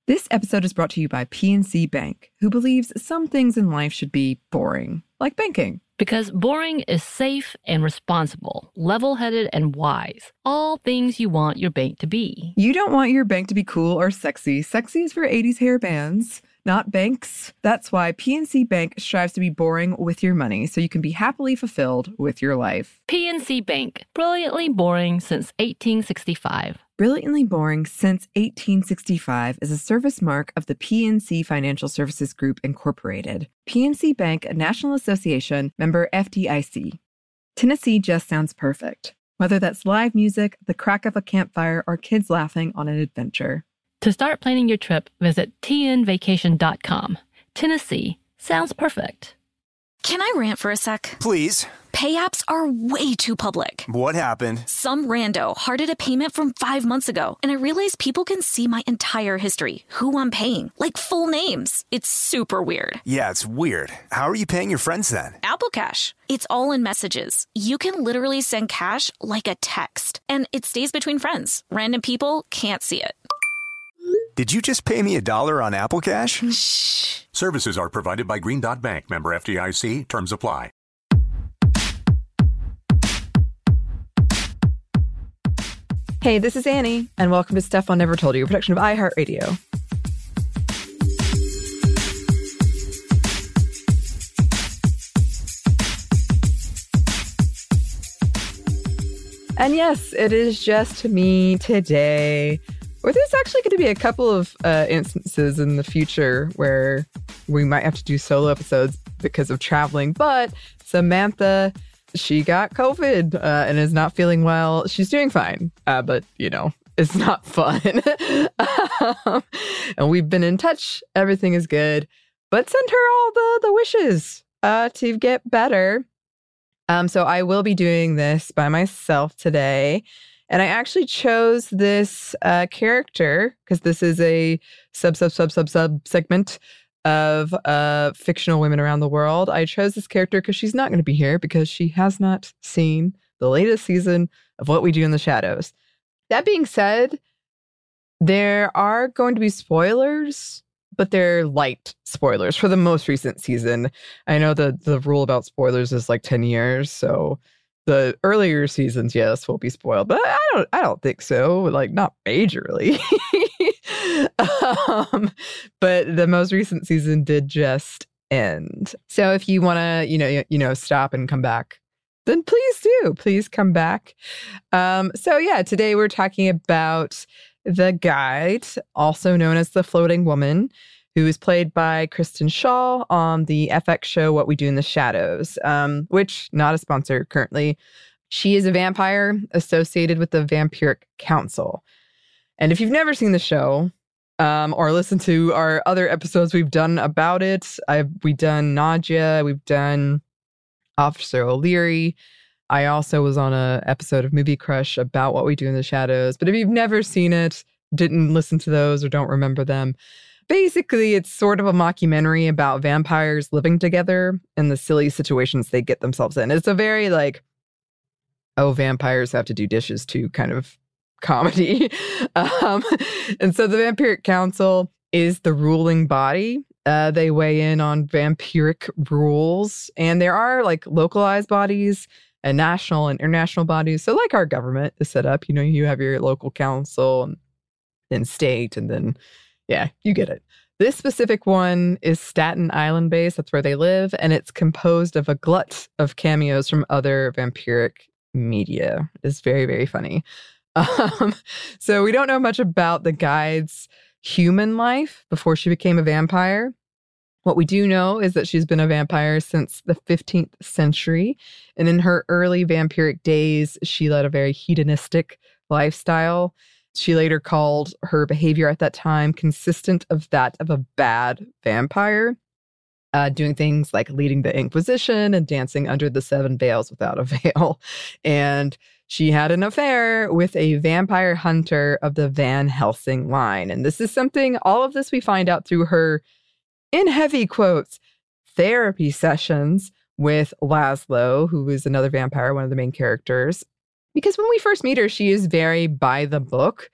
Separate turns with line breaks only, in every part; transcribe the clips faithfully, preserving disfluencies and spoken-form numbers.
This episode is brought to you by P N C Bank, who believes some things in life should be boring, like banking.
Because boring is safe and responsible, level-headed and wise. All things you want your bank to be.
You don't want your bank to be cool or sexy. Sexy is for eighties hair bands, not banks. That's why P N C Bank strives to be boring with your money, so you can be happily fulfilled with your life.
P N C Bank, brilliantly boring since eighteen sixty-five.
Brilliantly Boring Since eighteen sixty-five is a service mark of the P N C Financial Services Group, Incorporated. P N C Bank, a National Association, member F D I C. Tennessee just sounds perfect, whether that's live music, the crack of a campfire, or kids laughing on an adventure.
To start planning your trip, visit T N vacation dot com. Tennessee sounds perfect.
Can I rant for a sec?
Please.
Pay apps are way too public.
What happened?
Some rando hearted a payment from five months ago, and I realized people can see my entire history, who I'm paying, like full names. It's super weird.
Yeah, it's weird. How are you paying your friends then?
Apple Cash. It's all in messages. You can literally send cash like a text, and it stays between friends. Random people can't see it.
Did you just pay me a dollar on Apple Cash?
Shh.
Services are provided by Green Dot Bank, member F D I C. Terms apply.
Hey, this is Annie, and welcome to Stuff I Never Told You, a production of iHeartRadio. And yes, it is just me today. Or there's actually going to be a couple of uh, instances in the future where we might have to do solo episodes because of traveling. But Samantha, she got COVID uh, and is not feeling well. She's doing fine, uh, but, you know, it's not fun. um, and we've been in touch. Everything is good. But send her all the, the wishes uh, to get better. Um, so I will be doing this by myself today. And I actually chose this uh, character because this is a sub, sub, sub, sub, sub segment of uh, fictional women around the world. I chose this character because she's not going to be here because she has not seen the latest season of What We Do in the Shadows. That being said, there are going to be spoilers, but they're light spoilers for the most recent season. I know the the rule about spoilers is like ten years, so the earlier seasons, yes, will be spoiled, but I don't I don't think so. Like, not majorly. um, but the most recent season did just end. So if you want to, you know, you, you know, stop and come back, then please do. Please come back. Um, so yeah, today we're talking about The Guide, also known as The Floating Woman, who is played by Kristen Schaal on the F X show What We Do in the Shadows, um, which, not a sponsor currently. She is a vampire associated with the Vampiric Council. And if you've never seen the show um, or listened to our other episodes we've done about it, I've, we've done Nadia, we've done Officer O'Leary. I also was on an episode of Movie Crush about What We Do in the Shadows. But if you've never seen it, didn't listen to those, or don't remember them, basically, it's sort of a mockumentary about vampires living together and the silly situations they get themselves in. It's a very, like, oh, vampires have to do dishes too kind of comedy. um, and so the Vampiric Council is the ruling body. Uh, they weigh in on vampiric rules. And there are, like, localized bodies and national and international bodies. So, like our government is set up. You know, you have your local council and then state, and then yeah, you get it. This specific one is Staten Island based. That's where they live. And it's composed of a glut of cameos from other vampiric media. It's very, very funny. Um, so we don't know much about the Guide's human life before she became a vampire. What we do know is that she's been a vampire since the fifteenth century. And in her early vampiric days, she led a very hedonistic lifestyle. She later called her behavior at that time consistent of that of a bad vampire, uh, doing things like leading the Inquisition and dancing under the seven veils without a veil. And she had an affair with a vampire hunter of the Van Helsing line. And this is something, all of this we find out through her, in heavy quotes, therapy sessions with Laszlo, who is another vampire, one of the main characters. Because when we first meet her, she is very by the book.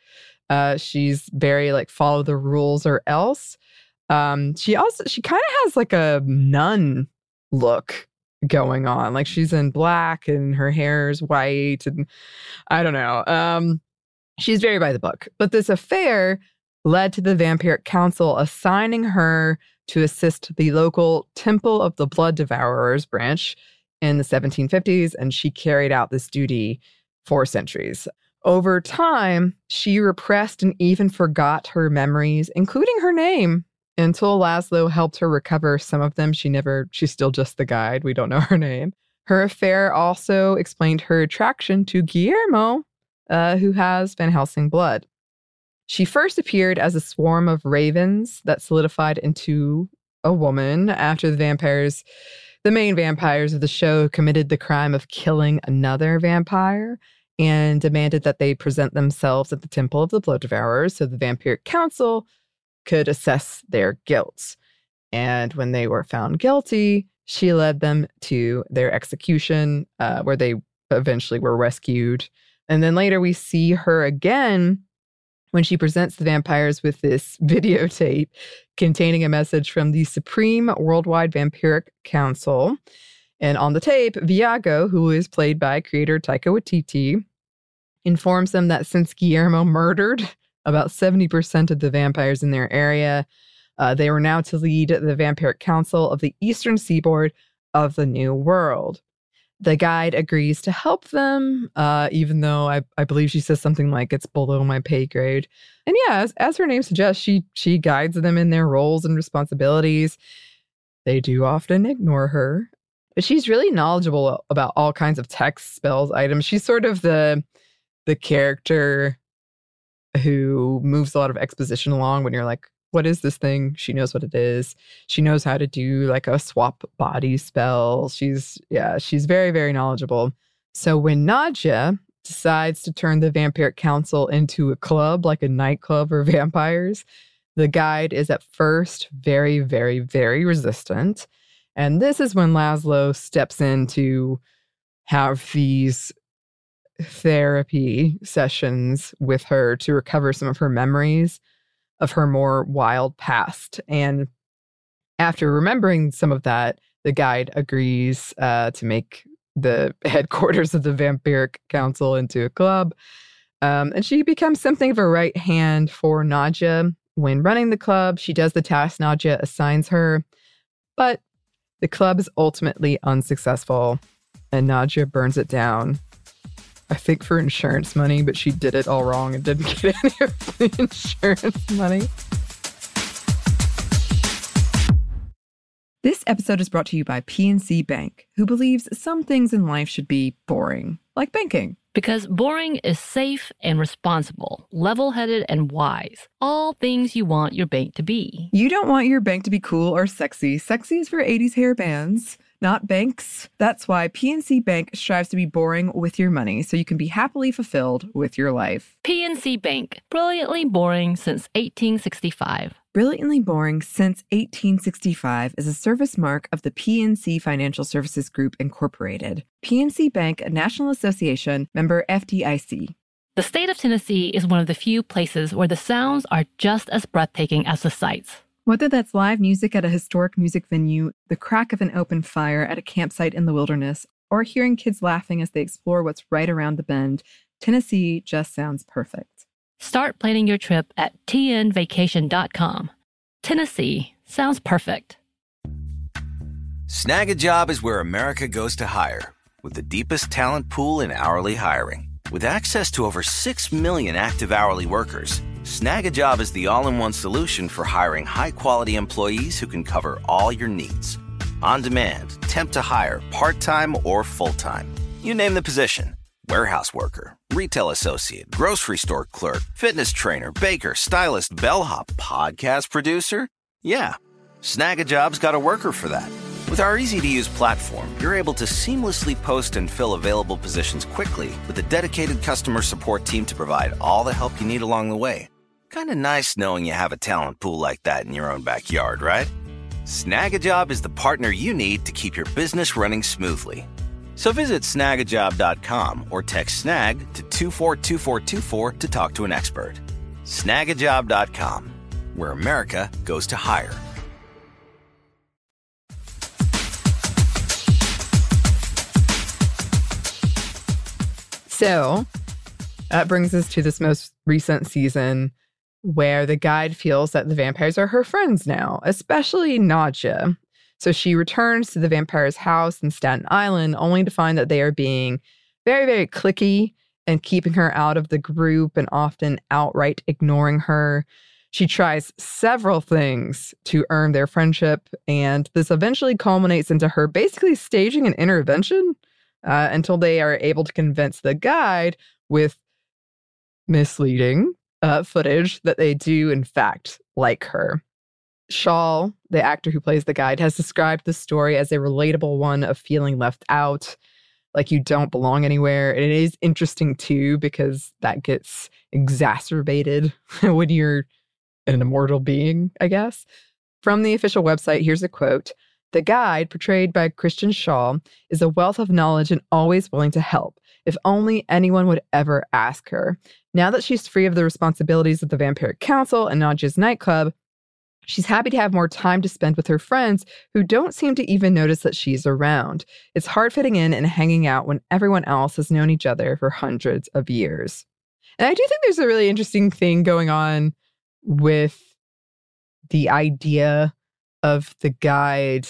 Uh, she's very like follow the rules or else. Um, she also, she kind of has like a nun look going on. Like she's in black and her hair is white and I don't know. Um, she's very by the book. But this affair led to the Vampiric Council assigning her to assist the local Temple of the Blood Devourers branch in the seventeen fifties, and she carried out this duty for centuries. Over time, she repressed and even forgot her memories, including her name, until Laszlo helped her recover some of them. She never, she's still just the guide. We don't know her name. Her affair also explained her attraction to Guillermo, uh, who has Van Helsing blood. She first appeared as a swarm of ravens that solidified into a woman after the vampires, the main vampires of the show, committed the crime of killing another vampire and demanded that they present themselves at the Temple of the Blood Devourers so the Vampiric Council could assess their guilt. And when they were found guilty, she led them to their execution, uh, where they eventually were rescued. And then later we see her again when she presents the vampires with this videotape containing a message from the Supreme Worldwide Vampiric Council. And on the tape, Viago, who is played by creator Taika Waititi, informs them that since Guillermo murdered about seventy percent of the vampires in their area, uh, they were now to lead the Vampiric Council of the Eastern Seaboard of the New World. The guide agrees to help them, uh, even though I, I believe she says something like, it's below my pay grade. And yeah, as, as her name suggests, she she guides them in their roles and responsibilities. They do often ignore her. But she's really knowledgeable about all kinds of text, spells, items. She's sort of the the character who moves a lot of exposition along when you're like, what is this thing? She knows what it is. She knows how to do like a swap body spell. She's, yeah, she's very, very knowledgeable. So when Nadja decides to turn the Vampiric Council into a club, like a nightclub for vampires, the guide is at first very, very, very resistant. And this is when Laszlo steps in to have these therapy sessions with her to recover some of her memories of her more wild past. And after remembering some of that, the guide agrees uh, to make the headquarters of the Vampiric Council into a club. Um, and she becomes something of a right hand for Nadja. When running the club, she does the task Nadja assigns her, but the club is ultimately unsuccessful, and Nadja burns it down. I think for insurance money, but she did it all wrong and didn't get any of the insurance money. This episode is brought to you by P N C Bank, who believes some things in life should be boring, like banking.
Because boring is safe and responsible, level-headed and wise. All things you want your bank to be.
You don't want your bank to be cool or sexy. Sexy is for eighties hair bands, not banks. That's why P N C Bank strives to be boring with your money so you can be happily fulfilled with your life.
P N C Bank, brilliantly boring since eighteen sixty-five.
Brilliantly Boring Since eighteen sixty-five is a service mark of the P N C Financial Services Group, Incorporated. P N C Bank, a National Association, member F D I C.
The state of Tennessee is one of the few places where the sounds are just as breathtaking as the sights.
Whether that's live music at a historic music venue, the crack of an open fire at a campsite in the wilderness, or hearing kids laughing as they explore what's right around the bend, Tennessee just sounds perfect.
Start planning your trip at T N vacation dot com. Tennessee sounds perfect.
Snag a Job is where America goes to hire, with the deepest talent pool in hourly hiring. With access to over six million active hourly workers, Snag a Job is the all-in-one solution for hiring high-quality employees who can cover all your needs. On demand, temp to hire, part-time or full-time. You name the position. Warehouse worker, retail associate, grocery store clerk, fitness trainer, baker, stylist, bellhop, podcast producer. Yeah, Snag a Job's got a worker for that. With our easy-to-use platform, you're able to seamlessly post and fill available positions quickly with a dedicated customer support team to provide all the help you need along the way. Kind of nice knowing you have a talent pool like that in your own backyard, right? Snag a Job is the partner you need to keep your business running smoothly. So visit snag a job dot com or text SNAG to two four two four two four to talk to an expert. snag a job dot com, where America goes to hire.
So that brings us to this most recent season where the guide feels that the vampires are her friends now, especially Nadja. So she returns to the vampire's house in Staten Island only to find that they are being very, very cliquey and keeping her out of the group and often outright ignoring her. She tries several things to earn their friendship, and this eventually culminates into her basically staging an intervention uh, until they are able to convince the guide with misleading uh, footage that they do, in fact, like her. Shaw, the actor who plays the guide, has described the story as a relatable one of feeling left out, like you don't belong anywhere. And it is interesting, too, because that gets exacerbated when you're an immortal being, I guess. From the official website, here's a quote. "The guide, portrayed by Christian Shaw, is a wealth of knowledge and always willing to help, if only anyone would ever ask her. Now that she's free of the responsibilities of the Vampiric Council and Nadja's nightclub, she's happy to have more time to spend with her friends who don't seem to even notice that she's around. It's hard fitting in and hanging out when everyone else has known each other for hundreds of years." And I do think there's a really interesting thing going on with the idea of the guide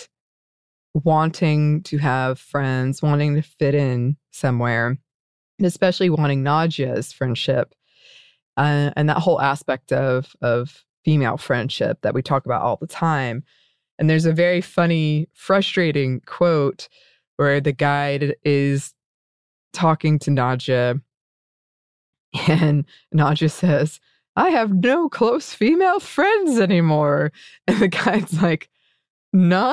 wanting to have friends, wanting to fit in somewhere, and especially wanting Nadja's friendship, uh, and that whole aspect of of female friendship that we talk about all the time. And there's a very funny, frustrating quote where the guide is talking to Nadja, and Nadja says, "I have no close female friends anymore." And the guide's like, "None?"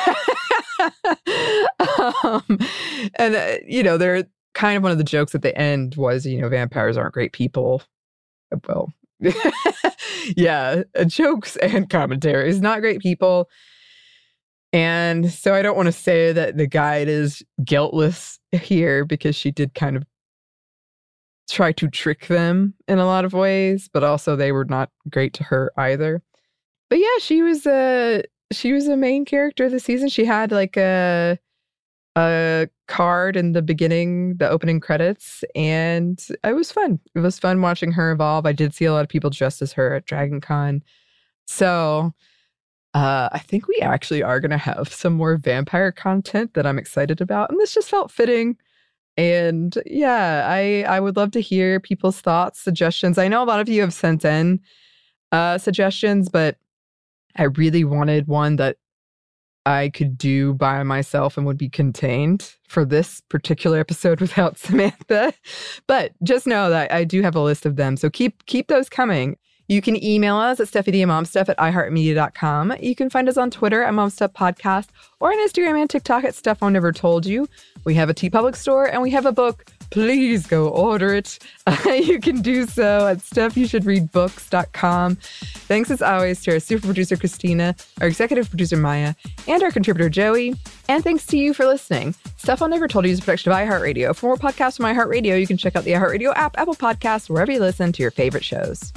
um, and, uh, you know, they're kind of one of the jokes at the end was, you know, vampires aren't great people. Well, yeah, jokes and commentaries, not great people. And so I don't want to say that the guide is guiltless here, because she did kind of try to trick them in a lot of ways, but also they were not great to her either. But yeah, she was a she was a main character this season. She had like a a card in the beginning, the opening credits, and it was fun. It was fun watching her evolve. I did see a lot of people dressed as her at Dragon Con. So uh, I think we actually are going to have some more vampire content that I'm excited about. And this just felt fitting. And yeah, I, I would love to hear people's thoughts, suggestions. I know a lot of you have sent in uh, suggestions, but I really wanted one that I could do by myself and would be contained for this particular episode without Samantha. But just know that I do have a list of them. So keep keep those coming. You can email us at stephanieandmomstuff at i heart media dot com. You can find us on Twitter at Momstuff Podcast, or on Instagram and TikTok at Stuff I Never Told You. We have a TeePublic store, and we have a book. Please go order it. Uh, you can do so at stuff you should read books dot com. Thanks as always to our super producer, Christina, our executive producer, Maya, and our contributor, Joey. And thanks to you for listening. Stuff I Never Told You is a production of iHeartRadio. For more podcasts from iHeartRadio, you can check out the iHeartRadio app, Apple Podcasts, wherever you listen to your favorite shows.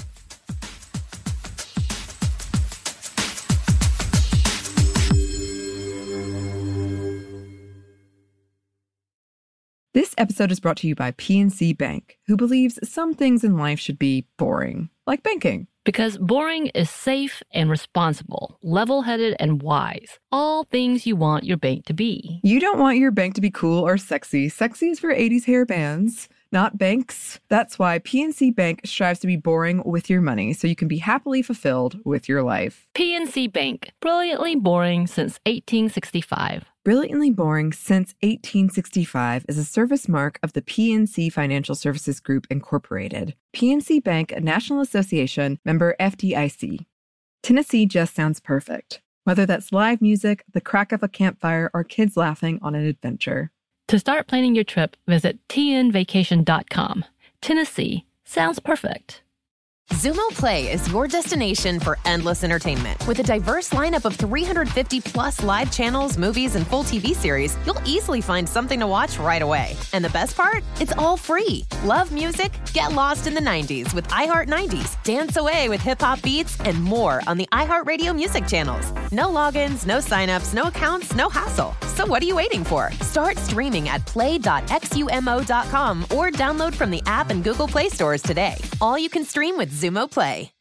This episode is brought to you by P N C Bank, who believes some things in life should be boring, like banking.
Because boring is safe and responsible, level-headed and wise. All things you want your bank to be.
You don't want your bank to be cool or sexy. Sexy is for eighties hair bands, not banks. That's why P N C Bank strives to be boring with your money, so you can be happily fulfilled with your life.
P N C Bank, brilliantly boring since eighteen sixty-five.
Brilliantly Boring Since eighteen sixty-five is a service mark of the P N C Financial Services Group, Incorporated. P N C Bank, a National Association, member F D I C. Tennessee just sounds perfect. Whether that's live music, the crack of a campfire, or kids laughing on an adventure.
To start planning your trip, visit T N vacation dot com. Tennessee sounds perfect.
Xumo Play is your destination for endless entertainment. With a diverse lineup of three hundred fifty plus live channels, movies, and full T V series, you'll easily find something to watch right away. And the best part? It's all free. Love music? Get lost in the nineties with iHeart nineties, dance away with hip-hop beats, and more on the iHeartRadio music channels. No logins, no signups, no accounts, no hassle. So what are you waiting for? Start streaming at play dot xumo dot com or download from the app and Google Play stores today. All you can stream with Xumo Play.